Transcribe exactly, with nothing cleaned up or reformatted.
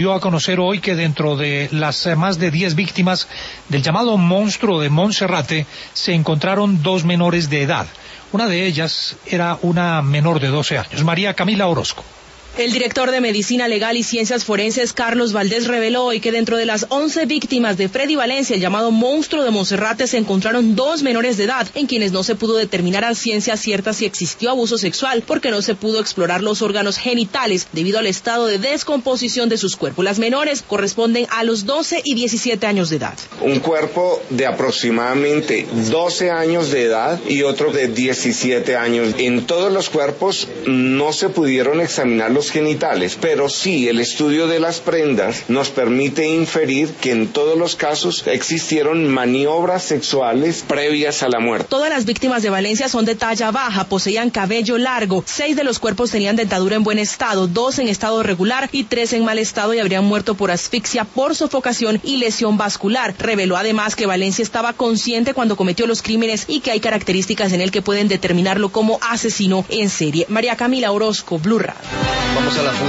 dio a conocer hoy que dentro de las más de diez víctimas del llamado monstruo de Monserrate se encontraron dos menores de edad. Una de ellas era una menor de doce años. María Camila Orozco. El director de Medicina Legal y Ciencias Forenses, Carlos Valdés, reveló hoy que dentro de las once víctimas de Freddy Valencia, el llamado monstruo de Monserrate, se encontraron dos menores de edad, en quienes no se pudo determinar a ciencia cierta si existió abuso sexual, porque no se pudo explorar los órganos genitales debido al estado de descomposición de sus cuerpos. Las menores corresponden a los doce y diecisiete años de edad. Un cuerpo de aproximadamente doce años de edad y otro de diecisiete años. En todos los cuerpos no se pudieron examinar los genitales, pero sí el estudio de las prendas nos permite inferir que en todos los casos existieron maniobras sexuales previas a la muerte. Todas las víctimas de Valencia son de talla baja, poseían cabello largo, seis de los cuerpos tenían dentadura en buen estado, dos en estado regular y tres en mal estado y habrían muerto por asfixia, por sofocación y lesión vascular. Reveló además que Valencia estaba consciente cuando cometió los crímenes y que hay características en él que pueden determinarlo como asesino en serie. María Camila Orozco, Blue Radio. Vamos a la